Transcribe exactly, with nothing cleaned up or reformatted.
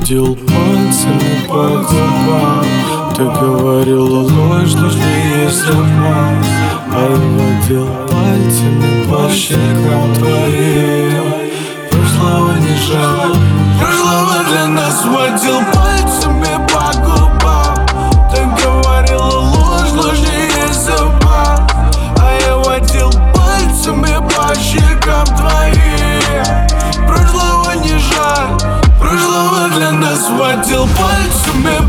водил пальцами по губам. Ты говорила ложь, нужнее есть обман. А я водил пальцами по щекам твоим. Прошлого не жаль, прошлого для нас. Водил пальцами по губам. Ты говорила ложь, нужнее есть обман. А я водил пальцами по щекам твоим. Прошлого не жаль, прошлого для нас. Водил пальцами